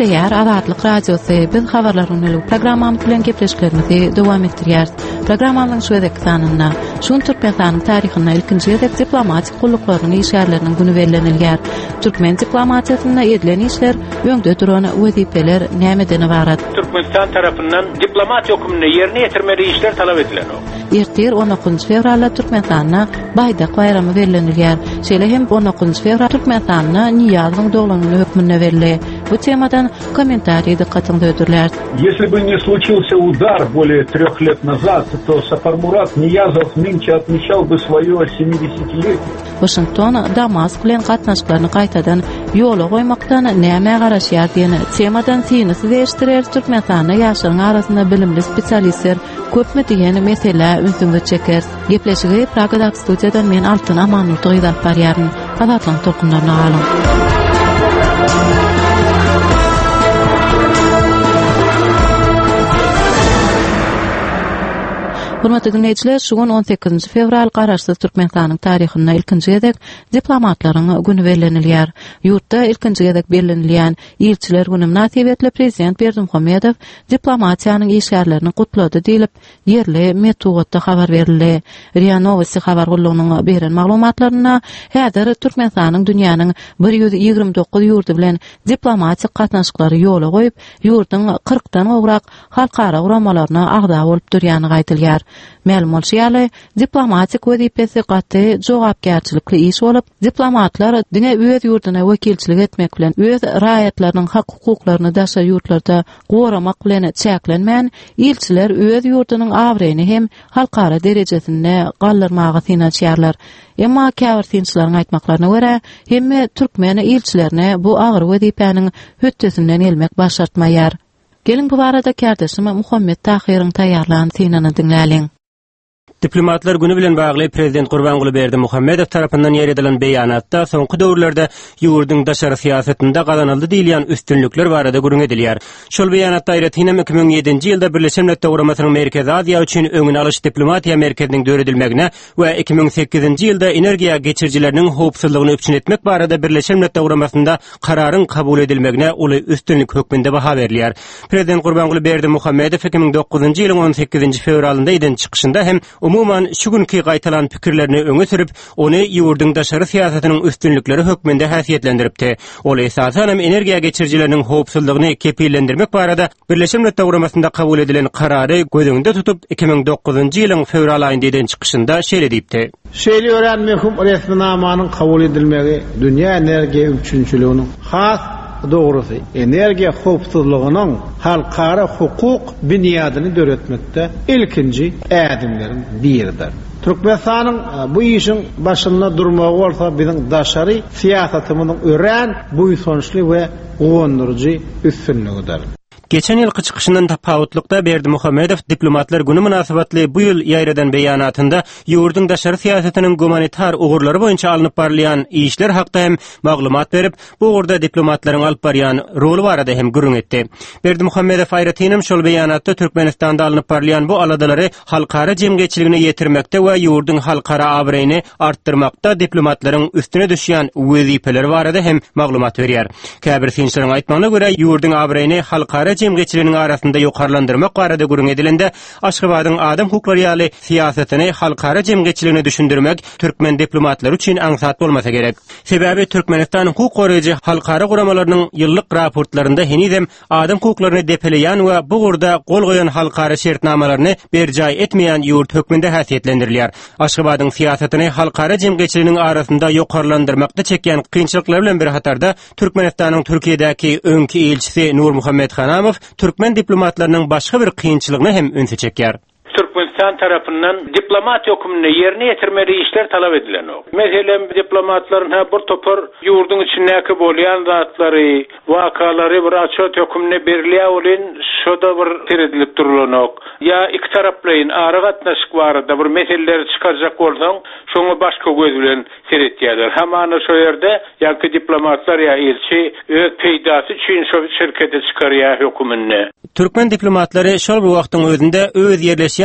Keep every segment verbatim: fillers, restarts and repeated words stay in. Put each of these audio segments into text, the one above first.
Ýer Azatlyk radiosy biz habarlaryny programmamy bilen gepleşiklerimizi dowam etdirýär. Programmanyň şuwedeki sanyna şun Türkmenistanyň taryhyna ilkinji ýerde diplomatik gulluklarynyn işgärleriniň güni bellenilýär. Türkmen diplomatiýasyna edilen işler öňde duran wezipeler nämeden ibarat? Türkmenistan tarapyndan diplomatiýa hökümini ýerine ýetirmeli işler talap edilen. Ertir on dokuzunçy fevralda Türkmenistanyna baýdak bayramy bellenilýär. Şeýle hem on dokuzunçy fevral Türkmenistanyna Niýazyň doglanuny hökmüne berildi. Bu temadan комментарии dikkatini dödürler. Если бы не случился удар более трех лет назад, то Сапармурат Ниязов нынче отмечал бы свое семидесятилетие. Washington Damask bilen gatnaşyklaryny gaýtadan ýola goýmakdan näme garaşýar diýen temadan synysy değiştirer. Türkmenistanyň ýaşlaryň arasynda bilimli spesialistler köpmi diýen mesele üstünde çeker. Gepleşigi Pragada studiýadan men Altyn Amanurdy gyzap barýaryn. Azatlyň tokunlaryna alyň. Hurmatly dinleýijiler, şugun on sekizinçi fevral garaşsyz Türkmenistanyň taryhyna ilkinji gezek diplomatlaryň güni bellenilýär. Ýurtda ilkinji gezek bellenilýän ilçiler güni münasibetli prezident Berdimuhammedow diplomatiýanyň işgärlerini gutlady diýilip, ýerli metodda habar berildi. Ria Novosti habar gullugynyň beren maglumatlaryna häzir Türkmenistanyň dünýäniň bir ýüz ýigirme dokuz ýurdy bilen diplomatik gatnaşyklary ýola goýup, ýurdyň kyrkdan ograk halkara uramalaryna agda bolup durýany gaýtylýar. Ma'lum bolýarly, diplomatik wezipesi gaty jogapkärçilikli iş bolup, diplomatlar diňe öz ýurduna wekilçilik etmek bilen öz raýatlarynyň hak hukuklaryny daşa ýurtlarda goramak bilen çäklenmän, ilçiler öz ýurdunyň awreýini hem halkara derejesinde gallyrmagy synaçýarlar. Emma käbir synçylaryň aýtmaklaryna görä, hemme türkmen ilçilerine bu agyr wezipeniň höttesinden elmek başartmaýar. Gelin bu barada kardeşim Muhammed Tahiryň taýýarlanan synany dinläliň. Diplomatlar günü bilen bagly Prezident Gurbanguly Berdimuhammedow tarapyndan ýeredilen beýanatda soňky döwürlerde ýurduň daşary siýasatynda gazanyldy diýilen üstünlükler barada gurun edilýär. Şol beýanatda aýratynam iki ming ýedinji ýylda Birleşen Milletler Guramasynyň Merkezi Aziýa üçin öňüne alyş diplomatiýa merkeziniň döredilmegine we iki ming sekizinji ýylda energiýa geçirjileriniň howpsuzlygyny öpçün etmek barada Birleşen Milletler Guramasynda kararyň kabul edilmegine uly üstünlük hökmünde baha berilýär. Prezident Gurbanguly Berdimuhammedow iki ming dokuzunçy ýylyň on sekizinçi fevralynda eden çykyşynda hem umuman şu günkü gaýtalan pikirlerini öňe sürüp, ony ýurduň daşary siýasatynyň üstünlikleri hökmünde häsiýetlendiripdi. Ol esasen hem energiýa geçirjileriniň howpsuzlygyny kepillendirmek barada Birleşen Milletler Guramasynda kabul edilen karary gözüňde tutup iki ming dokuzunçy ýylyň fevral aýynda eden çykyşynda şeýle diýipdi. Şeýle öwrenmehum resminamanyň kabul edilmegi dünýä energiýa üçinçiliginiň has doğrusu energiya howpsuzlygynyň halkara hukuk büniýadyny döretmekde ilkinji ädimlerin biridir. Türkmenistanyň bu işin başynda durmagy bolsa biziň daşary siýasatymyzyň ören buýsunçly we gowandyrjy üstünligidir. Geçen ýylky çykyşyndan tapawutlykda Berdimuhammedow diplomatlar güni münasibetli bu ýyl ýaýradan beýanatynda ýurduň daşary siýasatynyň humanitar ugurlary boýunça alınıp barylýan işler hakda hem maglumat berip, bu ugurda diplomatlaryň alyp barýan roli barada hem gurrun etdi. Berdimuhammedow aýratynam şol beýanatda Türkmenistanda alınıp barylýan bu aladalary halkara jemgyýetçiligine ýetirmekde we ýurduň halkara awreýini artdyrmakda diplomatlaryň üstüne düşýän wezipeler barada hem maglumat berýär. Käbir synçylaryň aýtmagyna görä ýurduň awreýini halkara jemgyýetçiliginiň arasynda ýokarlandyrmak barada gurrun edilende Aşgabatyň adam hukuklary ýaly siýasatyny halkara jemgyýetçiligine düşündirmek türkmen diplomatlary üçin aňsat bolmasa gerek. Sebäbi Türkmenistan hukuk goraýjy halkara guramalarynyň ýyllyk raportlarynda henizem adam hukuklaryny depeleýän we bu gurda gol goýan halkara şertnamalaryny berjaý etmeýän ýurt hökmünde häsiýetlendirilýär. Aşgabatyň siýasatyny halkara jemgyýetçiliginiň arasynda ýokarlandyrmakda çekýän kynçylyklar bilen bir hatarda Türkmenistanyň Türkiýedäki öňki elçisi Nur Muhammed Hanamow Türkmen diplomatlarynyň başga bir kynçylygyny hem öňe çekýär. Türkmenistan tarafından diplomat hökmüni ýerine ýetirmeli işler talap edilen o. Meselem diplomatlaryň ha bir topar ýurduň içindäki bolýan zatlary, wakalary bir açyk hökmüne berilýär bolan, şoda bir teredilip durulanok. Ya iki taraplaryň ara gatnaşyk barada bir meseleleri çykarjak bolsaň, şoňa başga göz bilen seretýärler. Hamana şo ýerde ýa-ki diplomatlar ýa elçi öz peýdasy üçin şo şirkete çykarýar hökmünde. Türkmen diplomatlary şol bir wagtyň özünde öz ýerleşýän ýurtlar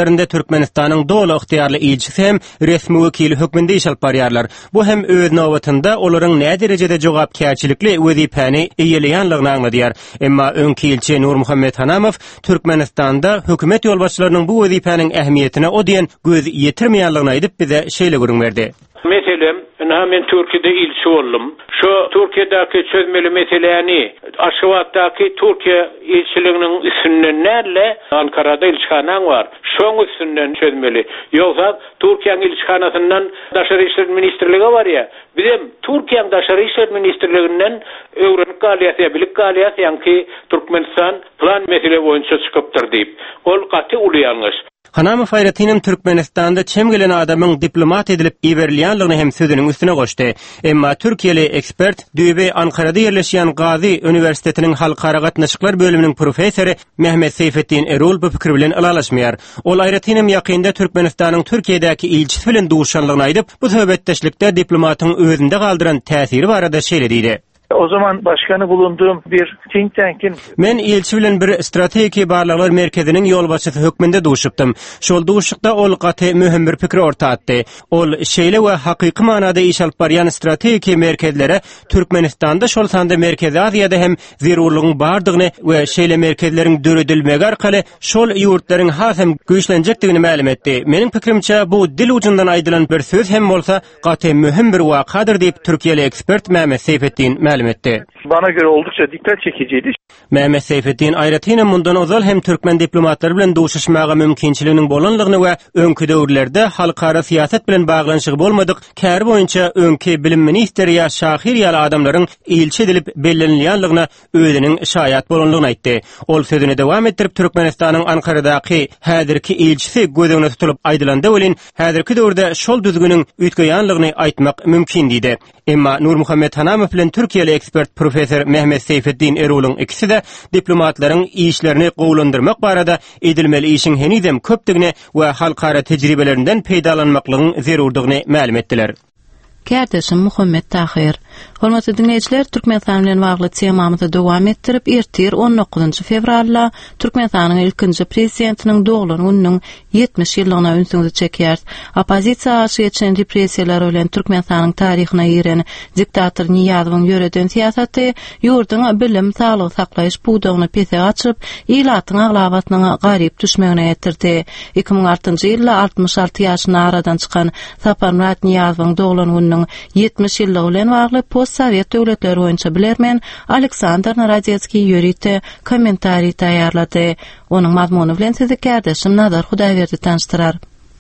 diplomatlarynda Türkmenistanyň dolu ıhtiýarly ilçisi hem resmi wekili hökmünde iş alyp barýarlar. Bu hem öz nowatynda olaryň näde derejede jogapkärçilikli wezipäni eýeleýänligini aňladýar. Emma öňki ilçi Nur Muhammed Hanamow Türkmenistanda hökümet ýolbaşçylarynyň bu wezipäniň ähmiýetine o diýen göz ýetirmeýänligini aýdyp bize şeýle görünberdi. Meselem, men Türkiýede ilçi boldum. Şu Türkiýedäki çözmeli meseleni Aşgabatdaky Türkiýe ilçiliginiň üstünden näle Ankara'da ilçihanaň bar. Şoň üstünden çözmeli. Ýogsa Türkiýanyň ilçihanasyndan Daşary işler ministrligi bar ýa. Bizim Türkiýanyň Daşary işler ministrliginden öwrenip galýasy, bilik galýasy ýa-ki Türkmenistan plan mesele boýunça çykypdyr diýip. Ol gaty ulýanlyş. Hanamow aýratynam Türkmenistanda çem gelen adamyň diplomat edilip iberilýänligini hem sözüniň üstüne goşdy. Emma Türkiýeli ekspert Düýbe Ankara'da ýerleşýän Gazi Üniversitetiniň halkara gatnaşyklar bölüminiň professory Mehmet Seyfettin Erol bu pikir bilen alalaşmaýar. Ol aýratynam ýakynda Türkmenistanyň Türkiýedäki ilçisi bilen duşanlygyny aýdyp, bu söhbetdeşlikde diplomatyň özünde galdyran täsiri barada şeýle diýdi. O zaman başkanı bulunduğum bir think tank'in men ilçi bilen bir strategi barlyklar merkeziniň ýolbaşçysy hökmünde duşupdym. Şol duşukda ol gaty mühim bir pikir ortatdy. Ol şeýle we hakyky manada iş alyp barýan strategi merkezlere Türkmenistanda şol sanda Merkezi Aziýada hem zerurlygyň bardygyny we şeýle merkezleriň döredilmegi arkaly şol ýurtlaryň hasam güýçlenjekdigini ma'lum etdi. Meniň pikirimçe bu dil ucundan aýdylan bir söz hem bolsa gaty mühim bir wakadyr diýip Türkiýeli ekspert Mehmet Seyfettin etti. Bana göre oldukça dikkat çekiciydi. Mehmet Seyfettin aýratynam mundan ozal hem Türkmen diplomatlary bilen duşuşmaga mümkinçiliginiň bolanlygyny we öňkü döwürlerde halkara siýaset bilen baglanşygy bolmadyk, kär boýunça öňkü bilim ministeri ýa şahir ýaly adamlaryň ilçi edilip bellenilýänligine özüniň şaýat bolanlygyny aýtdy. Ol sözüne dowam etdirip Türkmenistanyň Ankara'daky häzirki ilçisi gözüňe tutulyp aýdylanda welin häzirki döwürde şol düzgüniň ütgeýänligini aýtmak mümkin diýdi. Emma Nur Muhammed Hanamow bilen Türkiýeli ekspert professor Mehmet Seyfettin Erol'un ikisi de diplomatlaryň işlerini gowlandyrmak barada edilmeli işin henidem köpdigini we halkara tejribelerinden peýdalanmaklygyň zerurdygyny ma'lum etdiler. Kärdeşim Muhammed Tahir. Hormatly dinleýijiler, Türkmenistan bilen bagly temamyzy dowam etdirip, ertir on dokuzunçy fevralda Türkmenistanyň ilkinji prezidentiniň doglan gününiň ýetmiş ýyllygyna ünsüňizi çekýär. Opozisiýa aşy geçen repressiýalar bilen Türkmenistanyň taryhyna giren diktator Niýazowyň ýöreden siýasaty ýurduň bilim, saglyk saklaýyş budagyny pese açyp, ilatyň aglabatynyň garyp düşmegine ýetirdi. iki ming altıncı ýylda altmış alty ýaşyna aradan çykan Saparmurat Niýazowyň doglan gününiň ýetmiş ýyllygy bilen bagly post-sowet döwletleri boýunça bilermen Aleksandr Narodetskiy ýörite kommentari taýýarlady. Onuň mazmuny bilen sizi kärdeşim Nazar Hudaýberdi tanıştyrar.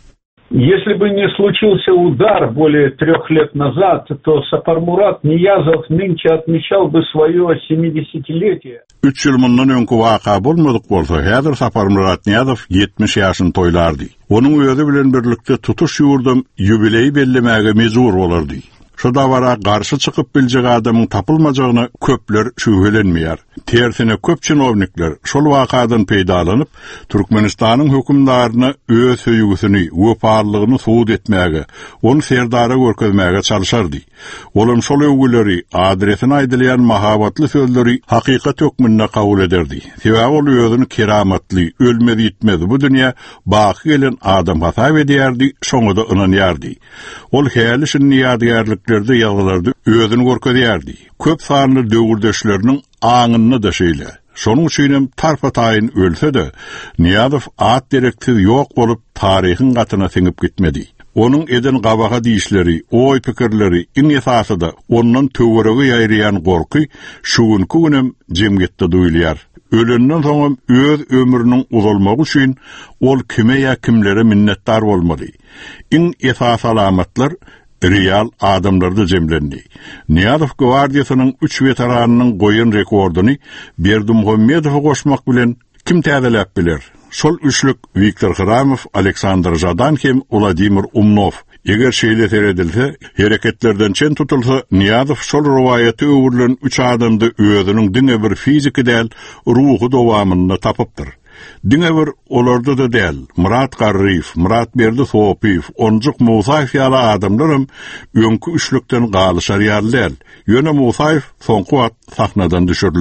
Если бы не случился удар более трех лет назад, то Сапармурат Ниязов нынче отмечал бы свое семидесятилетие. Üç yıl mundan öňkü waka bolmadyk bolsa, häzir Saparmurat Niyazov yetmiş ýaşyny toýlardy. Onuň özi bilen birlikde tutuş ýurdum ýubileý bellemäge mezur bolardy. Şu davara garşy çykyp biljek adamyň tapylmajagyna köpler şübhelenmeýär. Tersine köp çynownikler şol wakadan peýdalanyp Türkmenistanyň hökümdaryna öz höýgüsini, weparlygyny suwd etmäge, onu serdara görkezmäge çalışardy. Olam şol öwgüleri adresine aýdylýan mahabatly sözleri hakykat hökmünde kabul ederdi. Sebäbi ol özüni keramatly, ölmedi itmedi bu dünýä baky gelen adam hasap edýärdi, şoňa da ynanýardy. Ol häli şun ýadygärliklerde ýalylardy, özüni görkezýärdi. Köp sanly döwürdeşleriniň aňyny da şeýle. Şonuň üçin tarpa taýyn ölse de Niýazow at direksiz ýok bolup taryhyň gatyna siňip gitmedi. Onun eden gabaga diýişleri, oý pikirleri iň esasy da ondan töwerege ýaýrayan gorky şuňky günem jemgyýetde duýulýar. Ölenden soň öz ömrüniň uzalmagy üçin ol kime ýa kimlere minnetdar bolmaly. Iň esas alamatlar real adamlarda jemlendi. Niýazow gwardiýasynyň üç veteranynyň goýun rekordyny Berdimuhammedow goşmak bilen kim täzeläp biler? Şol üçlük Viktor Khramov, Aleksandr Jadan hem Vladimir Umnov. Eger şeýle seredilse, hereketlerden çen tutulsa, Niýazow şol rowayaty öwürlen üç adamdy özüniň diňe bir fiziki däl, ruhy dowamyny tapypdyr. Diňe bir olarda da däl, Murat Garriýew, Murat Berdi Sopiýew, Onjuk Musaýew ýaly adamlarym öňkü üçlükden galyşar ýaly däl. Ýöne Musaýew soňky wagt sahnadan düşürildi.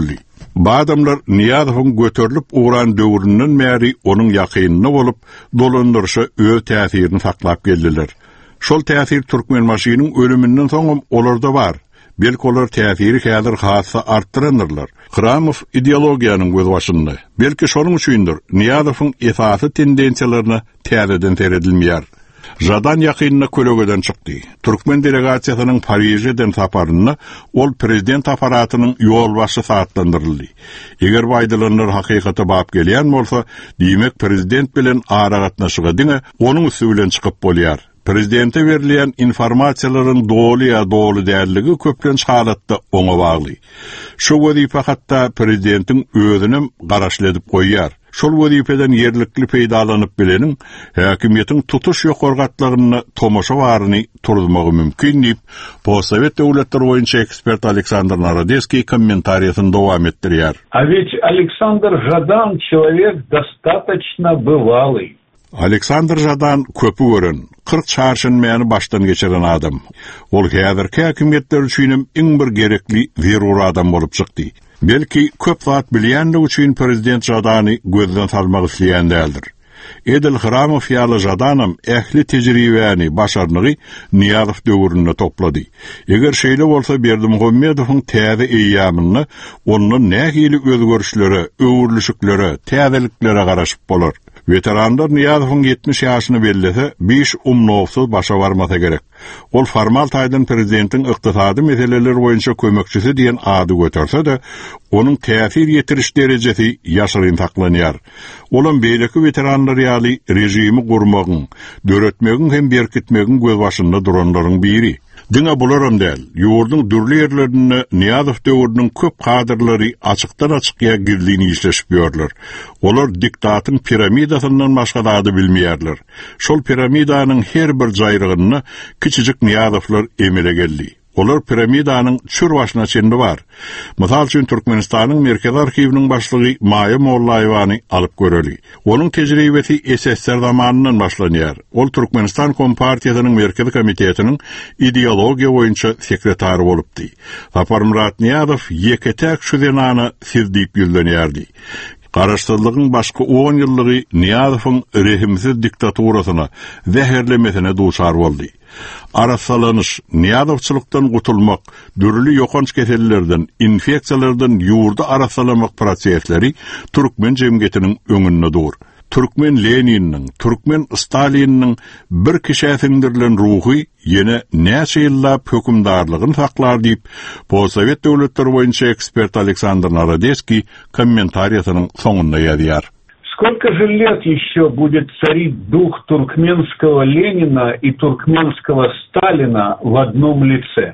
Bu adamlar Niyazow'un götürülüp uğran döwründen bäri onun ýakynyny bolup, dolandyrşa öz täsirini saklap geldiler. Şol täsir Türkmenmaşynyň ölümünden soň olarda bar. Belki olar täsiri häzir hassa artdyrandyrlar. Hramow ideologiýanyň göz başynda. Belki şonuň üçindir Niyazow'un esasy tendensiýalaryna täzeden seredilmeýär. Jadan ýakynyna kölөгeden çykdy. Türkmen delegasiýasynyň Parijden saparyna ol prezident aparatynyň ýol başy saatlandyryldy. Eger baýdalanlar hakykaty bap gelýän bolsa, diýmek prezident bilen ara gatnaşyga diňe onuň üstünden çykyp bolýar. Prezidente verilen informasiýalaryň dolu ýa dolu dälligi köplenç halatda oňa bagly. Şu wazifa hatda prezidentiň özüne garaşly edip goýýar. Şol wazifeden yerlikli peýdalanyp bileniň häkimiýetiň tutuş ýokargatlaryny tomoşa baryny turdurmagy mümkin diýip, Postsovet döwletleri boýunça ekspert Aleksandr Narodeskiy kommentariýasyny dowam etdirýär. А ведь Александр Жадан человек достаточно бывалый. Aleksandr Jadan köpü gören, kırk çarşyn mäni başdan geçiren adam. Ol häzirki häkimiýetler üçin iň bir gerekli zerur adam bolup çykdy. Belki köp zat bilýänligi üçin prezident Jadany gözden salmak isleýän däldir. Edil Hramow ýaly Jadanam ähli tejribäni, başarnygy Niyazow döwründe toplady. Eger şeýle bolsa Berdimuhammedowyň täze eýýamyny onuň nähili özgörüşlere, öwürlüşüklere, täzeliklere garaşyp bolar. Veteranlar Niyazowyň ýetmiş ýaşyny bellese, beş umnowsuz başa barmasa gerek. Ol formal taýdan prezidentiň ykdysady meseleler boýunça kömekçisi diýen ady göterse-de, onuň täsir ýetiriş derejesi ýaşyryn taklanýar. Olan beýleki veteranlar ýaly rejimi gurmagyň, döretmegiň hem berkitmegiň göz başynda duranlaryň biri. Diňe bularam däl, ýurduň dürli ýerlerinde Niyazow döwrüniň köp kadrlary açykdan açykya girdiğini işleşip ýörler. Olar diktatyň piramidasyndan başga dady bilmeýärler. Şol piramidanyň her bir jaýrygyny kiçijik Niyazowlar emele geldi. Olar piramidanyň çür başyna çendi bar. Mysal üçin Türkmenistanyň Merkez Arkiwiniň başlygy Maýa Mollaýewany alyp göreli. Onuň tejribesi S S R zamanyndan başlanýar. Ol Türkmenistan Kompartiýasynyň Merkezi Komitetiniň ideologiýa boýunça sekretary bolupdy. Saparmurat Niyazow ýeketäk şu denany sizdip ýüllenýärdi. Garaşsyzlygyň başga on ýyllygy Niyazowyň rehimsiz diktaturasyna, zäherlemesine duçar boldy. Arasalanyş, Niyazowçylykdan gutulmak, dürli ýokanç kesellerden, infeksiýalardan ýurda arasalamak prosesleri Türkmen jemgyýetiniň öňünde dur. Türkmen Leniniň, Türkmen Staliniň bir kişäsindirlen ruhy ýene näçe ýyllap hökümdarlygyny saklar diýip, Postsovet döwletleri boýunça ekspert Aleksandr Narodeskiy kommentariýasynyň soňunda ýazýar. Сколько же лет еще будет царить дух туркменского Ленина и туркменского Сталина в одном лице?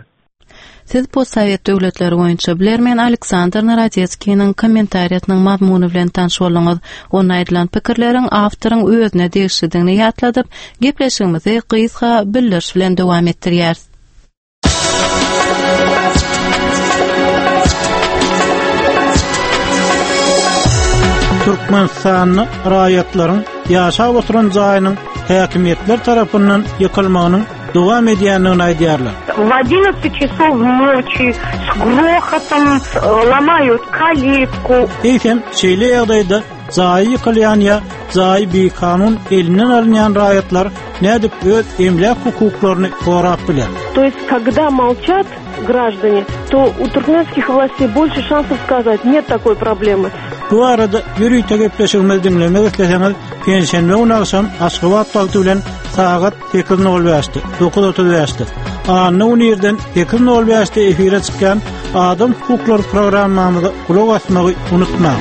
Siz Postsovet döwletleri boýunça bilermen Aleksandr Narodeskiýiň kommentariýasynyň mazmuny bilen tanış bolňyz. Onuň aýdylan pikirleriň awtoryň özüne degişdigini ýatladyp, gepleşigimizi gysga bildiriş bilen dowam etdirýär. Türkmenistanyň raýatlaryň ýaşap oturan jaýynyň häkimiýetler tarapyndan ýykylmagynyň dowam edýändigini aýdýarlar. В одиннадцать часов ночи с грохотом ломают калитку. Eýsem, şeýle ýagdaýda jaý ýykylýan ýa jaý bekanun elinden alınýan raýatlar nädip öz emlak hukuklaryny gorap biler. То есть, когда молчат граждане, то у туркменских властей больше шансов сказать, нет такой проблемы. Bu arada ýürüýte gepleşigimizi dinlemek isleseňiz, pensiýanmy unaşam Aşgabat wagty bilen sagat sekiz nol beşde, dokuz otuz beşde. Anny unirden sekiz nol beşde efire çykan Adam Hukuklary programmamyza kulak asmagy unutmaň.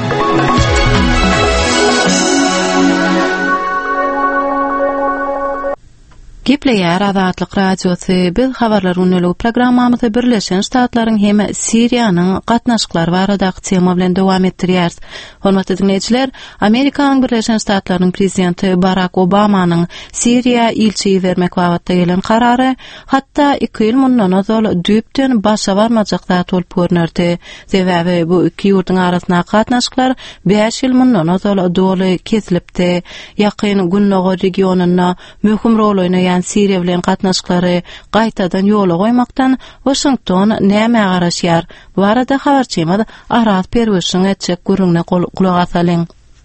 Gepleýär Azatlyk radiosy. Biz habarlar öneli programmamyzda Birleşen Ştatlaryň hem Siriýanyň gatnaşyklary baradaky tema bilen dowam etdirýäris. Hormatly dinleýijiler, Amerikanyň Birleşen Ştatlarynyň prezidenti Barack Obamanyň Siriýa ilçi bermek wagtda gelen karary hatda iki ýyl mundan ozal düýpden başa barmajak zat bolup görnürdi. Sebäbi bu iki ýurduň arasyna gatnaşyklar beş ýyl mundan ozal doly kesilipdi. Ýakyn Günnogo regionyna möhüm rol oýnaýan berilýän Siriýa bilen gatnaşyklary gaýtadan ýola goýmakdan Washington näme garaşýar? Bu arada habarçymyz Arat Perwişiň etjek gurruna kulak asalyň.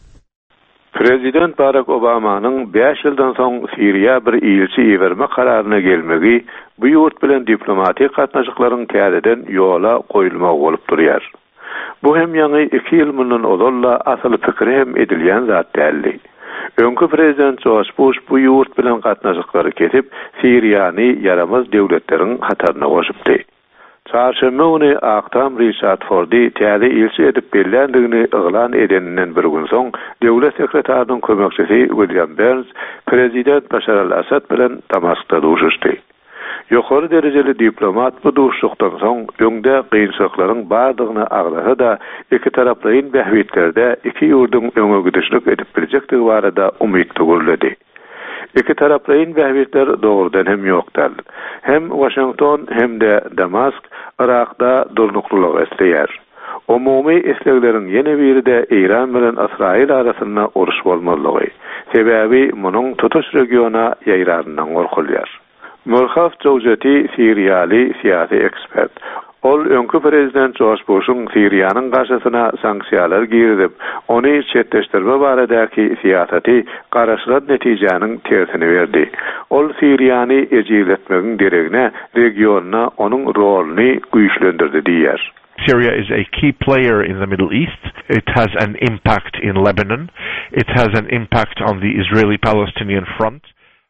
Prezident Barack Obamanyň beş ýyldan soň Siriýa bir ilçi iwerme kararyna gelmegi bu ýurt bilen diplomatik gatnaşyklaryň täzeden ýola goýulmagy bolup durýar. Bu hem ýaňy iki ýyl mundan olalla asaly pikri hem edilýän zat däldi. Öňkü prezident George Bush bu ýurt bilen gatnaşyklary kesip Siriýany yaramaz döwletleriň hataryna goşupdy. Çarşamba günü Aktam Richard Fordi täze ilçi edip beländigini ýylan edeninden bir gün soň döwlet sekretarinyň kömekçisi William Burns prezident Bashar al-Assad bilen Damaskda duruşdy. Ýokary derejeli diplomat bu duruşlukdan soň öňde gynçylyklaryň bardygyny aglasa da iki taraplaryň bähwitlerde iki ýurdun öňe gidişlik edip biljekdigi barada umyt tugurlady. İki taraplaryň bähwitler dogrudan hem ýokdal. Hem Washington hem de Damask Irakda durnuklyk esleýär. Umumy islegleriň ýene biri de Iran bilen Israil arasynda uruş bolmalygy. Sebäbi munyň tutuş regiona ýaýranyndan gorkulýar. Murhaf Jowjeti Siriýaly siyasi ekspert. Ol öňkü prezident George Bush'un Siriýanyň garşysyna sanksiýalar girdip, ony çetleşdirme baradaky siýasaty garaşlan netijäniň tersini berdi. Ol Siriýany ejiletmegiň deregine regionna onuň roluny güýçlendirdi diýer. Syria is a key player in the Middle East. It has an impact in Lebanon. It has an impact on the Israeli-Palestinian front.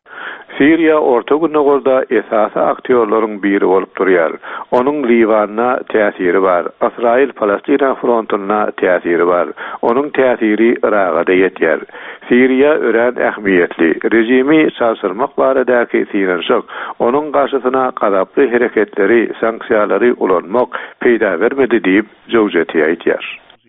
Siriýa orta günnägolda esasy aktýorlaryň biri bolup durýar. Onuň Libana täsiri bar, Israil-Palestina frontyna täsiri bar. Onuň täsiri Iraka da ýetýär. Siriýa ören ähmiýetli. Rejimi sarsyrmak baradaky sinanşyk, onuň garşysyna gadaply hereketleri, sanksiýalary ulanmak peýda bermedi diýip Jowjeti aýtýar.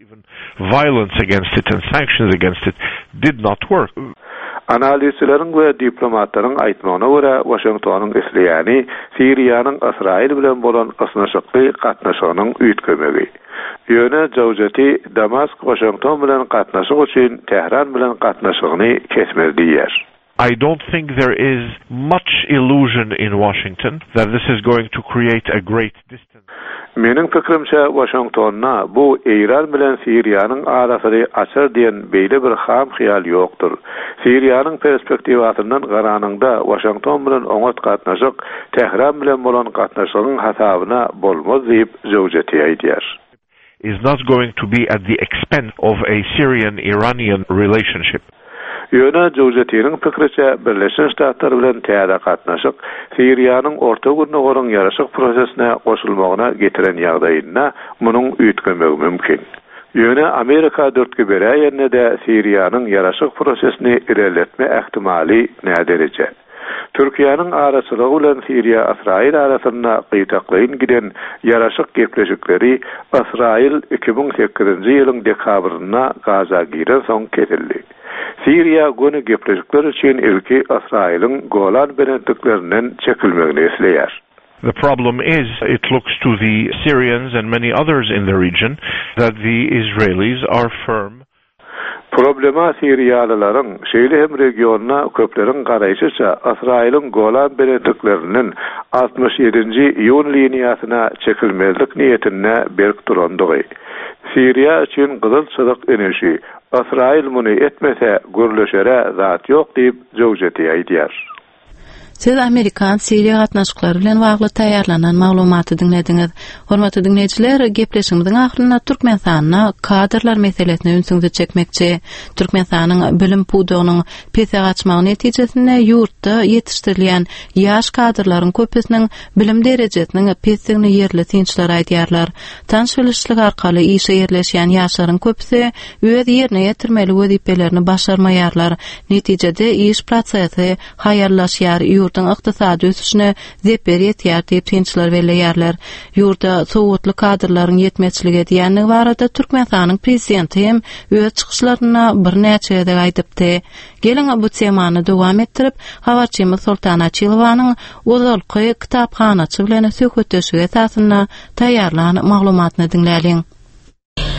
Violence against it and sanctions against it did not work. Analizçilerin we diplomatlaryň aýtmagyna görä, Washingtonyň isleýäni Siriýanyň Israil bilen bolan ysnaşykly gatnaşygynyň üýtgemegi. Ýöne Jowjeti Damask Washington bilen gatnaşyk üçin Tehran bilen gatnaşygyny kesmeli diýer. I don't think there is much illusion in Washington that this is going to create a great distance. Mening pikrimçe Washingtonna bu Iran bilen Siriýanyň arasyny açar diýen beýle bir ham hyýal ýokdur. Siriýanyň perspektiwatyndan garanyňda Washington bilen oňat gatnaşyk Tehran bilen bolan gatnaşygyň hasabyna bolmaz diýip Jowjeti aýdýar. Is not going to be at the expense of a Syrian-Iranian relationship. Ýöne Jowjetiň pikirçe Birleşik Ştatlar bilen täze gatnaşyk Siriýanyň orta günnägolaryň ýaraşyk prosesine goşulmagyna getiren ýagdaýynda munyň üýtgemegi mümkin. Ýöne Amerika dörtki berýärne de Siriýanyň ýaraşyk prosesini ilerletme ähtimali näderece. Türkiýanyň araçylygy bilen Siriýa Israil arasynda gyýtaklaýyn giden ýaraşyk gepleşikleri Israil iki bin sekizinji ýylyň dekabryna Gaza giren soň kesildi. Siriýa göni gepleşikler üçin ilki Israil'in Golan benetliklerinden çekilmegini isleýär. The problem is, it looks to the Syrians and many others in the region that the Israelis are firm. Problema Siriýalylaryň şeýle hem regionna köpleriň garaýşyça Israil'in Golan benetliklerinin altmış ýedinji ýyl liniýasyna çekilmezlik niýetine berk durandygy. Siriýa üçin gyzyl çyzyk enerji, Israil muny etmese görleşere zat ýok diýip Jowjeti aýdýar. Siz Amerikan Siriýa gatnaşyklary bilen bagly taýýarlanan maglumaty dinlediňiz. Hormatly dinleýijiler, gepleşigimiziň ahyrynda Türkmenistanyna kadrlar meselesine ünsüňizi çekmekçi. Türkmenistanyň bilim pudugynyň pesä açmagy netijesinde ýurtda ýetişdirilýän ýaş kadrlaryň köpüsiniň bilim derejesiniň pesdigini ýerli tinçler aýdýarlar. Tanşylykçylyk arkaly işe ýerleşýän ýaşlaryň köpüsi öz ýerine ýetirmeli wezipelerini başarmaýarlar. Netijede iş prosesi haýarlaşýar. Ýurtyň ykdysady ösüşine zeper ýetýär diýip tinçler belleýärler. Ýurtda sowatly kadrlaryň ýetmezçiligi diýenligi barada Türkmenistanyň prezidenti hem öz çykyşlaryna bir näçe ede aýdypdy. Geliň bu temany dowam etdirip, habarçymyz Sultana Çylwanyň Ozalky kitapxanaçy bilen söhbetleşige esasynda taýýarlanan maglumatyny dinläliň.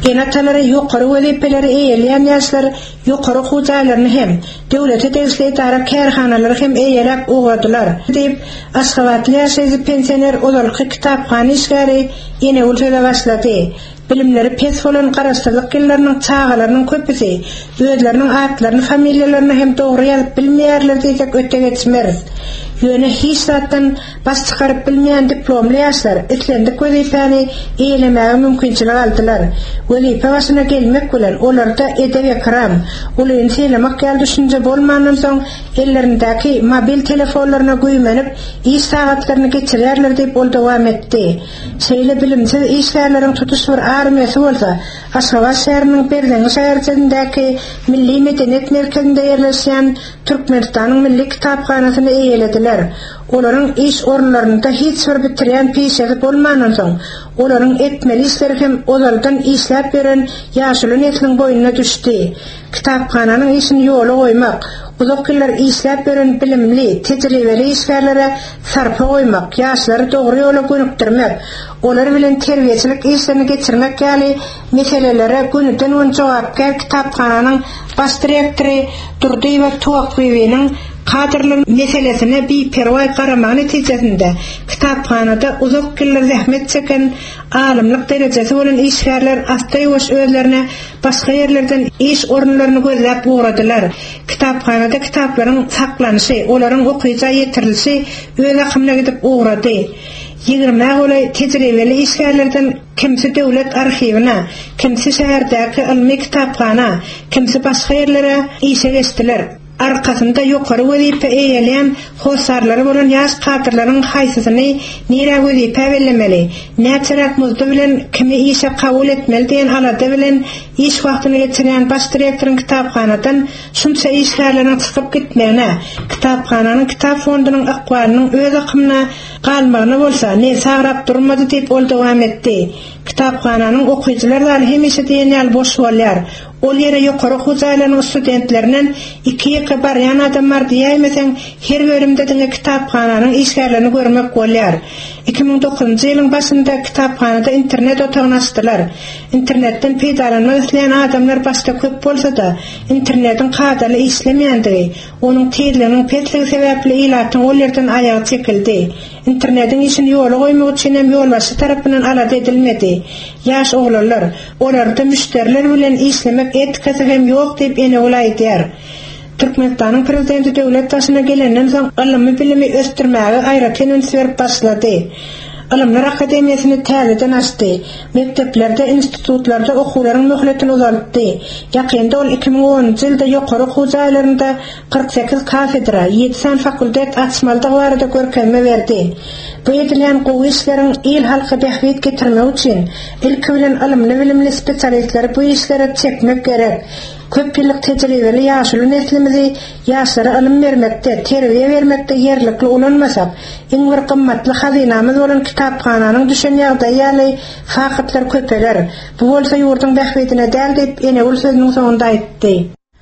Enataları yuqarı wezipelere eýelýän ýaşlar yuqarı hujalarny hem döwlete desle idara kärhanalary hem eýelek ugadylar diýip Aşgabatly ýaşaýy pensioner olarky kitapxana işgäri ene ulsada başlady. Bilimleri pes bolan garaşdyrlyk ýyllarynyň çağalarynyň köpüsi özleriniň atlaryny, familiýalaryny hem dogry ýazyp bilmeýärler diýip öte geçmer. Ýöne hiç zatdan bas çykaryp bilmeýän diplomly ýaşlar etlendik wezipäni eýlemäge mümkinçilik aldylar. Wezipe başyna gelmek bilen olarda edep ekram, ulyň selemek gel düşünje bolmandan soň ellerindäki mobil telefonlaryna güýmenip iş sagatlaryny geçirýärler diýip ol dowam etdi. Şeýle bilimsiz işgärleriň tutuş bir armiýasy bolsa, Aşgabat şäheriniň Berden şäherçindäki Milli Medeniyet Merkezinde ýerleşýän Türkmenistanyň Milli Kitapxanasyny eýelediler. Olaryň iş orunlarynda hiç bir bitirýän peşesi bolmandan soň, olaryň etmeli işleri hem olardan işläp beren ýaşuly nesliniň boýuna düşdi. Kitapxananyň işini ýola goýmak, uzak ýyllar işläp beren bilimli, tejribeli işgärlere sarpa goýmak, ýaşlary dogry ýola gönükdirmek, olar bilen terbiýeçilik işlerini geçirmek ýaly meselelere günüden gün jogap berýän kitapxananyň baş direktori Durdyýew Tuwakbeýewiň kadrlar meselesine bir pervay garaman neticesinde kitapxanada uzak ýyllar zähmet çeken alimlik derejesi bolan işgärler astaýbaş özlerine başga ýerlerden iş orunlaryny gözläp uğradylar. Kitapxanada kitaplaryň saklanyşy, olaryň okyjy ýetirilişi öz akymyna gidip uğrady. ýygrimi golay tejribeli işgärlerden kimsi döwlet arhivine, kimsi şäherdäki ilmi kitapxana, kimsi başga ýerlere işe geçdiler. Arkasında yukarı wezipe eýelýän hosarlary bolan ýaş kadrlaryň haýsysyny nire wezipe bellemeli, näçerak muzdy bilen kimi işe kabul etmeli diýen alada bilen iş wagtyny geçirýän baş direktoryň kitapxanadan şunça işgärleriň çykyp gitmegine, kitapxananyň kitap fondunyň akwalynyň öz akymyna galmagyna bolsa ne sagrap durmady diýip ol dowam etdi. Kitapxananyň okuýjylar da hemişe diýen ýaly boş bolýar. Ol ýere ýokary hujaýlaryň studentlerinden iki ýeke barýan adamlar diýmesen her bölümde diňe kitapxananyň işgärlerini görmek bolýar. iki ming dokuzunçy ýylyň başynda kitapxanada internet otagyny açdylar. Internetden peýdalanmak isleýän adamlar başda köp bolsa da internetin kadaly işlemeýändigi, onuň tezliginiň petligi sebäpli ilatyň ol ýerden aýagy çekildi. Internetin işini ýola goýmak üçin hem ýolbaşy tarapyndan alada edilmedi. Ýaş oglanlar, olarda müşteriler bilen işlemek etikasy hem ýok diýip ene olaýdýar. Türkmenistanyň prezidenti döwlet başyna gelenden soň ylmy bilimi ösdürmäge aýratyn üns berip başlady. Alimler Akademiýasyny täzeden açdy. Mekteplerde, institutlarda okuwlaryň möhletini uzaltdy. Ýakynda ol iki ming onunçy ýylda ýokary hujaýlarynda kırk sekiz kafedra, ýetdi fakultet açmaldyk barada görkezme berdi. Bu edilýän gowy işleriň el halky bähwit getirmek üçin ilki bilen alimli bilimli spesialistler bu işlere çekmek gerek. Köp ýyllyk tejribeli ýaşuly neslimizi ýaşlara ilim bermekde, terbiýe bermekde ýerlikli ulanmasak, iň bir gymmatly hazinamyz bolan kitapxananyň düşen ýagdaýaly fakatlar köpeler. Bu bolsa ýurduň bähwetine däl diýip ene ul sözüniň soňunda aýtdy.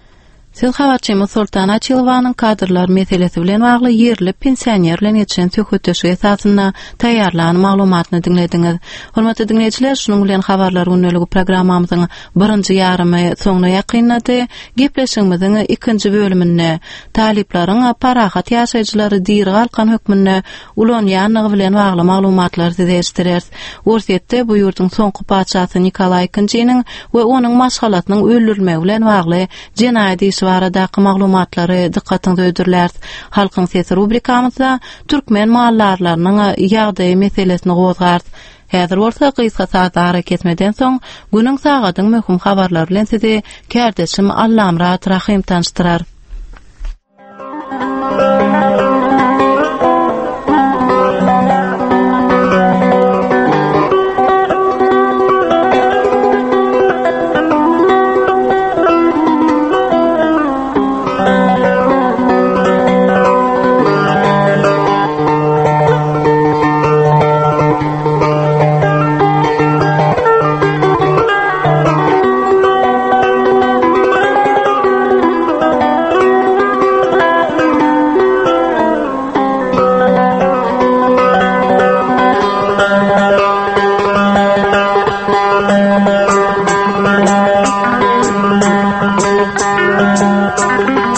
Siz habarçymy Sultan Açylowanyň kadrlar meselesi bilen bagly ýerli pensionerler ýetişen töhütdeşi esasyna taýýarlanan maglumatyny dinlediňiz. Hormatly dinleýijiler, şunuň bilen habarlar günlügi programmamyzyň birinji ýarymy soňuna ýakynlady. Gepleşigimiziň ikinji bölümine taliplaryň parahat ýaşaýjylary diýri alkan hökmüne ulanýanlygy bilen bagly maglumatlar size eşitdirýär. Orsetde bu ýurduň soňky padşasy Nikolay ikinjiň we onuň maşgalatynyň öldürülmegi bilen bagly jenaýat baradaky maglumatlary dikkatiňizi öýdürler. Halkyň sesi rubrikamyzda türkmen mallarlarynyň ýagdaýy meselesini gozgart. Häzir bolsa gysga saatlara ketmeden soň günüň sagatyň möhüm habarlary bilen sizi kärdeşim Allamrat Rahim tanıştyrar. Thank you.